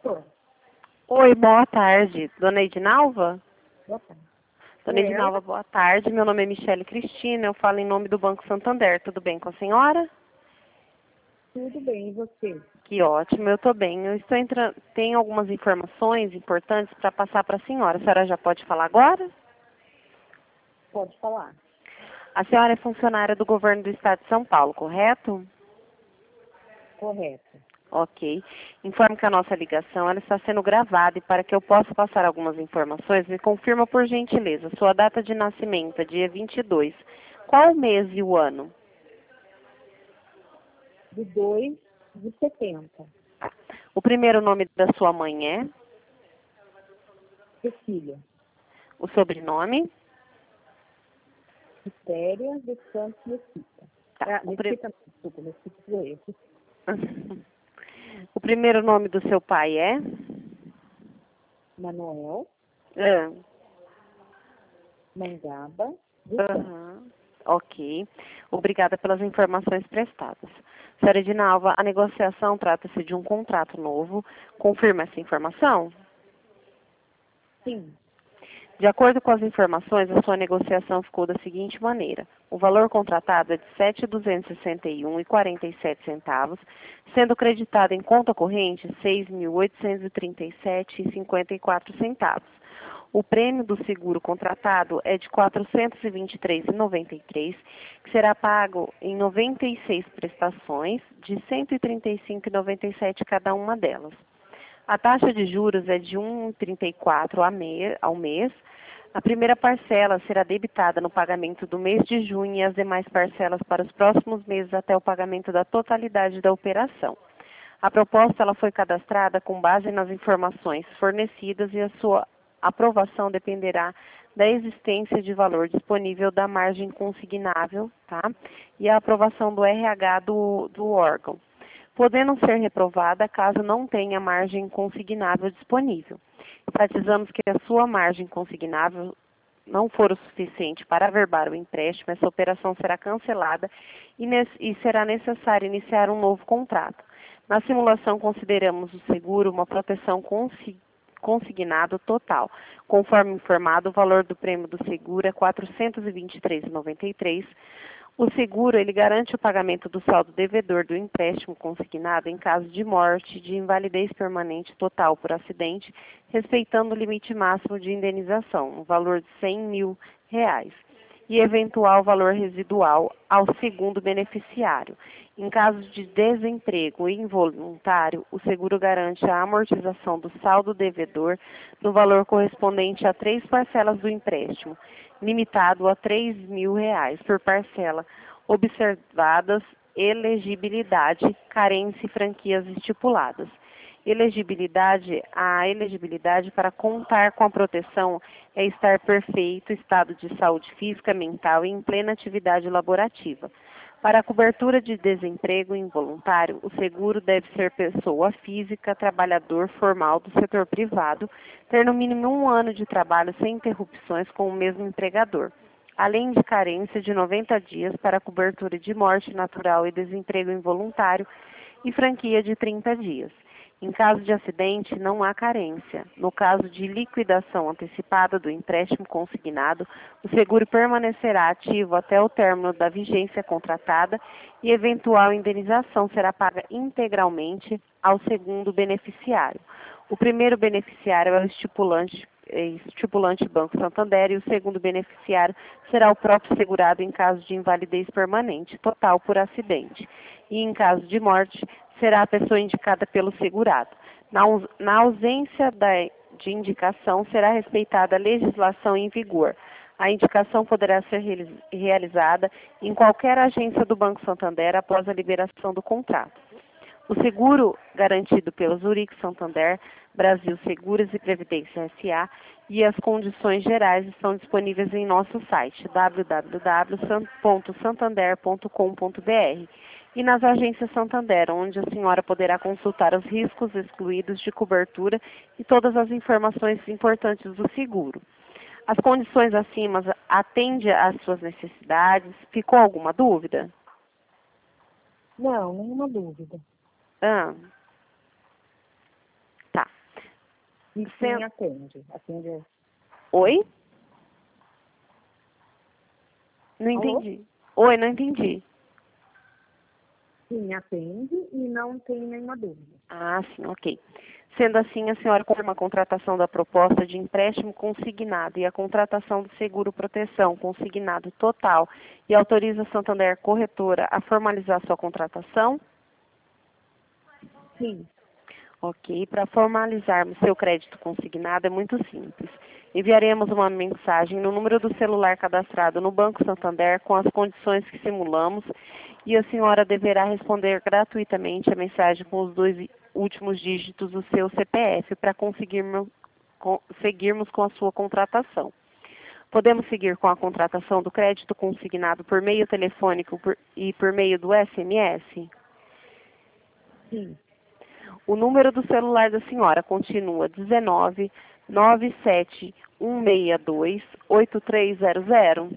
Tô. Oi, boa tarde. Dona Edinalva? Boa tarde. Dona Edinalva, boa tarde. Meu nome é Michele Cristina, eu falo em nome do Banco Santander. Tudo bem com a senhora? Tudo bem, e você? Que ótimo, eu estou bem. Eu estou entrando. Tenho algumas informações importantes para passar para a senhora. A senhora já pode falar agora? Pode falar. A senhora é funcionária do governo do estado de São Paulo, correto? Correto. Ok. Informo que a nossa ligação ela está sendo gravada e para que eu possa passar algumas informações, me confirma por gentileza sua data de nascimento, é dia 22. Qual o mês e o ano? De 2 de 70. O primeiro nome da sua mãe é? Cecília. O sobrenome? Quitéria de Santos Mesquita. Tá. Mesquita, desculpa, Mesquita sou eu. O primeiro nome do seu pai é? Manuel Ah. Mangaba de Santos. Aham. Ok. Obrigada pelas informações prestadas. Senhora Edinalva, a negociação trata-se de um contrato novo. Confirma essa informação? Sim. De acordo com as informações, a sua negociação ficou da seguinte maneira. O valor contratado é de R$ 7.261,47, sendo creditado em conta corrente R$ 6.837,54. O prêmio do seguro contratado é de R$ 423,93, que será pago em 96 prestações de R$ 135,97 cada uma delas. A taxa de juros é de 1,34 ao mês. A primeira parcela será debitada no pagamento do mês de junho e as demais parcelas para os próximos meses até o pagamento da totalidade da operação. A proposta ela foi cadastrada com base nas informações fornecidas e a sua aprovação dependerá da existência de valor disponível da margem consignável, tá? E a aprovação do RH do órgão, podendo ser reprovada caso não tenha margem consignável disponível. Enfatizamos que a sua margem consignável não for o suficiente para averbar o empréstimo, essa operação será cancelada e será necessário iniciar um novo contrato. Na simulação, consideramos o seguro uma proteção consignado total. Conforme informado, o valor do prêmio do seguro é R$ 423,93. O seguro ele garante o pagamento do saldo devedor do empréstimo consignado em caso de morte, de invalidez permanente total por acidente, respeitando o limite máximo de indenização, um valor de R$ 100 mil, e eventual valor residual ao segundo beneficiário. Em caso de desemprego involuntário, o seguro garante a amortização do saldo devedor no valor correspondente a 3 parcelas do empréstimo, limitado a R$ 3 mil por parcela, observadas elegibilidade, carência e franquias estipuladas. A elegibilidade para contar com a proteção é estar perfeito estado de saúde física, mental e em plena atividade laborativa. Para a cobertura de desemprego involuntário, o seguro deve ser pessoa física, trabalhador formal do setor privado, ter no mínimo 1 ano de trabalho sem interrupções com o mesmo empregador, além de carência de 90 dias para a cobertura de morte natural e desemprego involuntário e franquia de 30 dias. Em caso de acidente, não há carência. No caso de liquidação antecipada do empréstimo consignado, o seguro permanecerá ativo até o término da vigência contratada e eventual indenização será paga integralmente ao segundo beneficiário. O primeiro beneficiário é o estipulante Banco Santander e o segundo beneficiário será o próprio segurado em caso de invalidez permanente total por acidente. E em caso de morte, será a pessoa indicada pelo segurado. Na ausência de indicação, será respeitada a legislação em vigor. A indicação poderá ser realizada em qualquer agência do Banco Santander após a liberação do contrato. O seguro garantido pelo Zurich Santander, Brasil Seguros e Previdência S.A. e as condições gerais estão disponíveis em nosso site www.santander.com.br e nas agências Santander, onde a senhora poderá consultar os riscos excluídos de cobertura e todas as informações importantes do seguro. As condições acima atendem às suas necessidades? Ficou alguma dúvida? Não, nenhuma dúvida. Ah. Tá. E quem atende? Atende. Oi? Não Alô? entendi. Oi, não entendi. Sim, atende e não tem nenhuma dúvida. Ah, sim, ok. Sendo assim, a senhora confirma a contratação da proposta de empréstimo consignado e a contratação do seguro-proteção consignado total e autoriza a Santander Corretora a formalizar sua contratação? Sim, Ok. Para formalizarmos seu crédito consignado é muito simples. Enviaremos uma mensagem no número do celular cadastrado no Banco Santander com as condições que simulamos e a senhora deverá responder gratuitamente a mensagem com os dois últimos dígitos do seu CPF para seguirmos com a sua contratação. Podemos seguir com a contratação do crédito consignado por meio telefônico e por meio do SMS? sim, O número do celular da senhora continua 19 97 162 8300.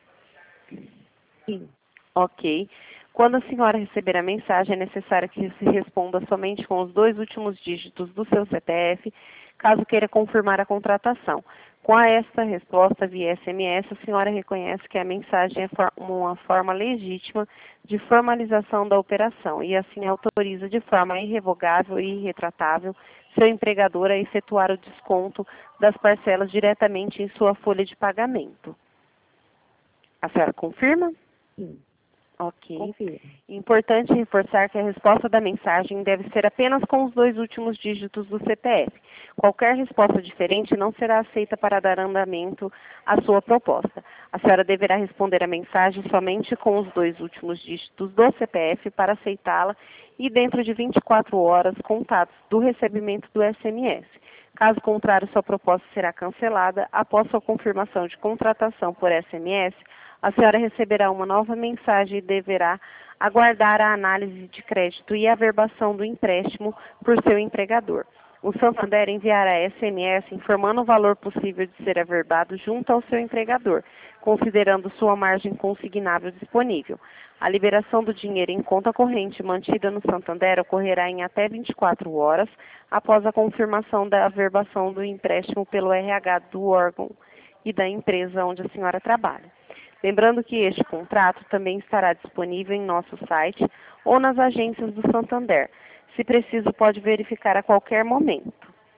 sim. Ok. Quando a senhora receber a mensagem, é necessário que se responda somente com os dois últimos dígitos do seu CPF, caso queira confirmar a contratação. Com esta resposta via SMS, a senhora reconhece que a mensagem é uma forma legítima de formalização da operação e assim autoriza de forma irrevogável e irretratável seu empregador a efetuar o desconto das parcelas diretamente em sua folha de pagamento. A senhora confirma? Sim, Ok. confirmo. Importante reforçar que a resposta da mensagem deve ser apenas com os dois últimos dígitos do CPF. Qualquer resposta diferente não será aceita para dar andamento à sua proposta. A senhora deverá responder a mensagem somente com os dois últimos dígitos do CPF para aceitá-la e dentro de 24 horas contados do recebimento do SMS. Caso contrário, sua proposta será cancelada. Após sua confirmação de contratação por SMS, a senhora receberá uma nova mensagem e deverá aguardar a análise de crédito e a averbação do empréstimo por seu empregador. O Santander enviará SMS informando o valor possível de ser averbado junto ao seu empregador, considerando sua margem consignável disponível. A liberação do dinheiro em conta corrente mantida no Santander ocorrerá em até 24 horas após a confirmação da averbação do empréstimo pelo RH do órgão e da empresa onde a senhora trabalha. Lembrando que este contrato também estará disponível em nosso site ou nas agências do Santander. Se preciso, pode verificar a qualquer momento.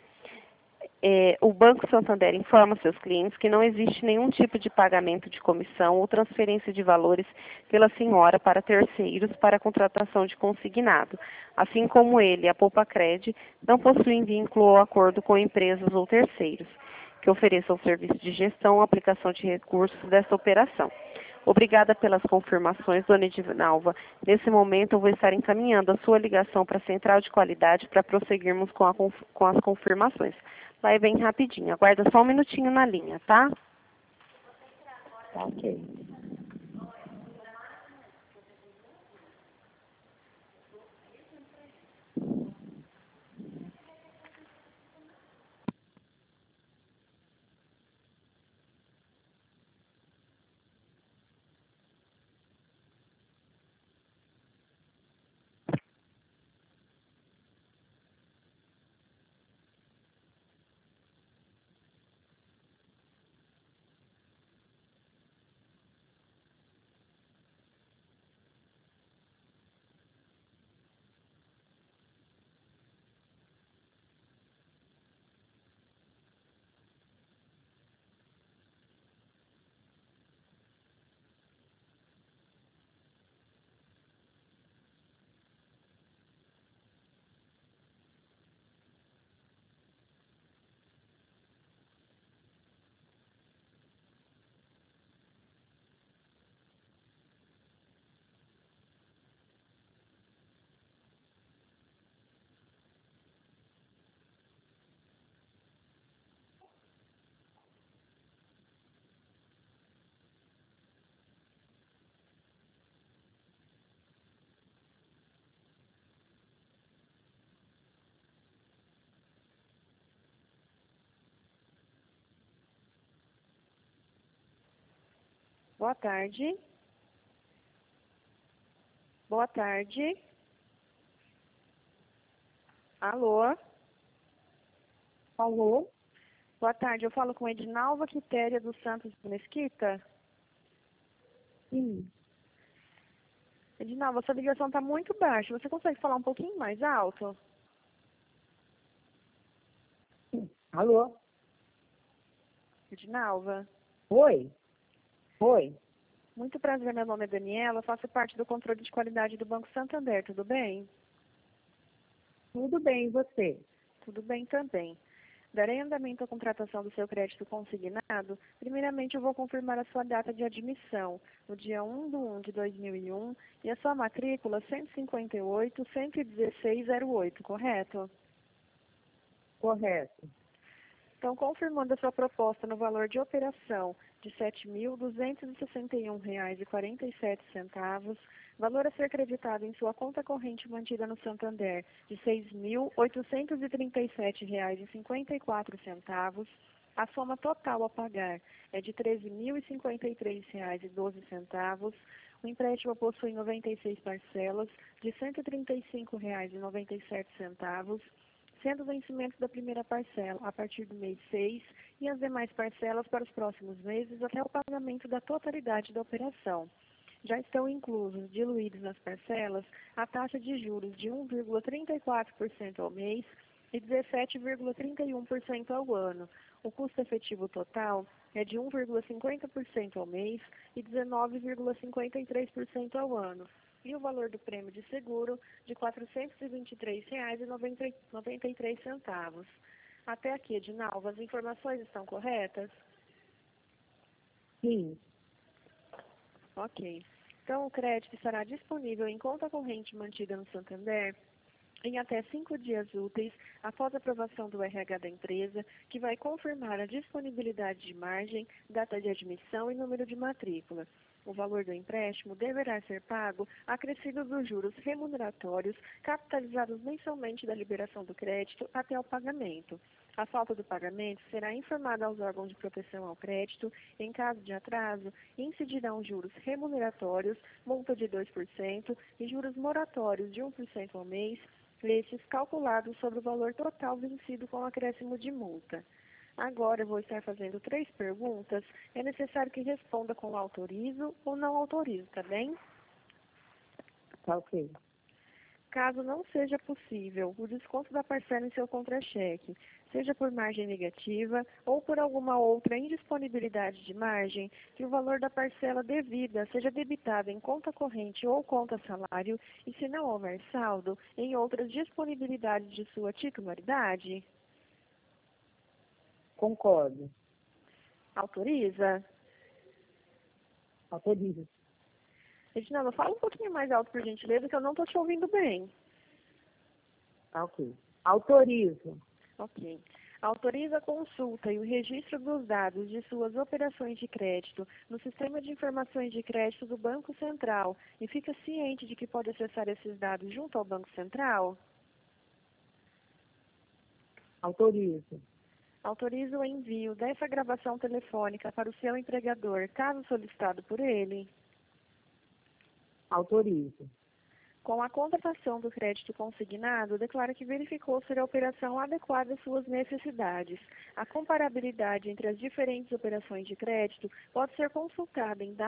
O Banco Santander informa seus clientes que não existe nenhum tipo de pagamento de comissão ou transferência de valores pela senhora para terceiros para a contratação de consignado, assim como ele, a Poupacred, não possuem vínculo ou acordo com empresas ou terceiros que ofereçam o serviço de gestão ou aplicação de recursos dessa operação. Obrigada pelas confirmações, dona Edinalva. Nesse momento, eu vou estar encaminhando a sua ligação para a Central de Qualidade para prosseguirmos com as confirmações. Vai bem rapidinho. Aguarda só um minutinho na linha, tá? Tá ok. Boa tarde. Boa tarde. Alô? Alô? Boa tarde, eu falo com Edinalva Quitéria dos Santos Mesquita. Sim. Edinalva, sua ligação está muito baixa. Você consegue falar um pouquinho mais alto? Sim. Alô? Edinalva, Oi? Oi? muito prazer, meu nome é Daniela, faço parte do controle de qualidade do Banco Santander, tudo bem? Tudo bem, e você? Tudo bem também. Darei andamento à contratação do seu crédito consignado. Primeiramente, eu vou confirmar a sua data de admissão, no dia 1 de 2001, e a sua matrícula 158-11608, correto? Correto. Então, confirmando a sua proposta no valor de operação de R$ 7.261,47, valor a ser creditado em sua conta corrente mantida no Santander de R$ 6.837,54, a soma total a pagar é de R$ 13.053,12. O empréstimo possui 96 parcelas de R$ 135,97, sendo o vencimento da primeira parcela a partir do mês 6 e as demais parcelas para os próximos meses até o pagamento da totalidade da operação. Já estão inclusos, diluídos nas parcelas, a taxa de juros de 1,34% ao mês e 17,31% ao ano. O custo efetivo total é de 1,50% ao mês e 19,53% ao ano. E o valor do prêmio de seguro de R$ 423,93. Até aqui, Edinalva, as informações estão corretas? Sim. Ok. Então, o crédito estará disponível em conta corrente mantida no Santander em até 5 dias úteis após a aprovação do RH da empresa, que vai confirmar a disponibilidade de margem, data de admissão e número de matrícula. O valor do empréstimo deverá ser pago acrescido dos juros remuneratórios capitalizados mensalmente da liberação do crédito até o pagamento. A falta do pagamento será informada aos órgãos de proteção ao crédito. Em caso de atraso, incidirão juros remuneratórios, multa de 2% e juros moratórios de 1% ao mês, estes calculados sobre o valor total vencido com acréscimo de multa. Agora eu vou estar fazendo 3 perguntas. É necessário que responda com autorizo ou não autorizo, tá bem? Tá ok. Caso não seja possível o desconto da parcela em seu contra-cheque, seja por margem negativa ou por alguma outra indisponibilidade de margem, que o valor da parcela devida seja debitado em conta corrente ou conta salário e, se não houver saldo, em outras disponibilidades de sua titularidade. Concordo. Autoriza? Autorizo. Reginaldo, fala um pouquinho mais alto, por gentileza, que eu não estou te ouvindo bem. Tá ok. Autorizo. Ok. Autoriza a consulta e o registro dos dados de suas operações de crédito no Sistema de Informações de Crédito do Banco Central e fica ciente de que pode acessar esses dados junto ao Banco Central? Autorizo. Autoriza o envio dessa gravação telefônica para o seu empregador, caso solicitado por ele? Autorizo. Com a contratação do crédito consignado, declara que verificou ser a operação adequada às suas necessidades. A comparabilidade entre as diferentes operações de crédito pode ser consultada em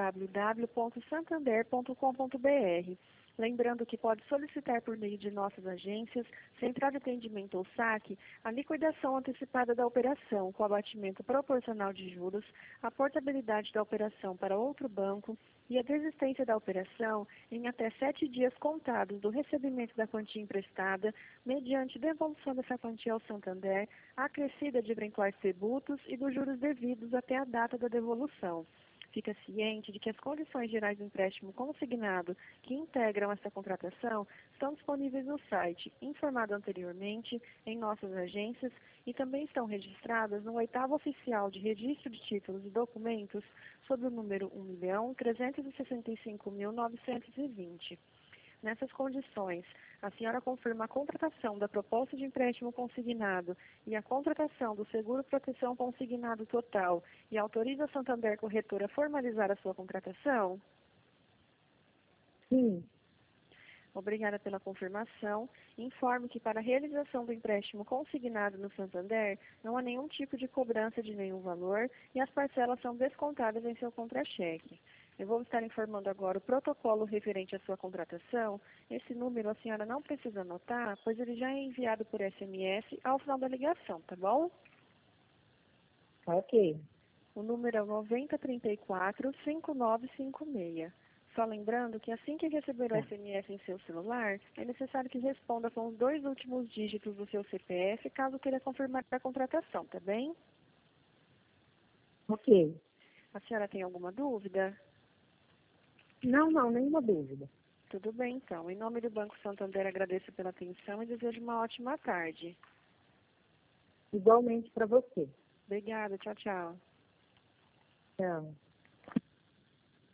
www.santander.com.br. Lembrando que pode solicitar por meio de nossas agências, Central de Atendimento ou SAC, a liquidação antecipada da operação com abatimento proporcional de juros, a portabilidade da operação para outro banco e a desistência da operação em até 7 dias contados do recebimento da quantia emprestada, mediante devolução dessa quantia ao Santander, acrescida de eventuais tributos e dos juros devidos até a data da devolução. Fica ciente de que as condições gerais do empréstimo consignado que integram esta contratação estão disponíveis no site, informado anteriormente, em nossas agências e também estão registradas no 8º Oficial de Registro de Títulos e Documentos sob o número 1.365.920. Nessas condições, a senhora confirma a contratação da proposta de empréstimo consignado e a contratação do seguro proteção consignado total e autoriza a Santander Corretora a formalizar a sua contratação? Sim. Obrigada pela confirmação. Informo que para a realização do empréstimo consignado no Santander, não há nenhum tipo de cobrança de nenhum valor e as parcelas são descontadas em seu contra-cheque. Eu vou estar informando agora o protocolo referente à sua contratação. Esse número a senhora não precisa anotar, pois ele já é enviado por SMS ao final da ligação, tá bom? Tá ok. O número é 9034-5956. Só lembrando que assim que receber o Tá. SMS em seu celular, é necessário que responda com os 2 últimos dígitos do seu CPF, caso queira confirmar a contratação, tá bem? Ok. A senhora tem alguma dúvida? Não, nenhuma dúvida. Tudo bem, então. Em nome do Banco Santander, agradeço pela atenção e desejo uma ótima tarde. Igualmente para você. Obrigada, tchau, tchau. Tchau.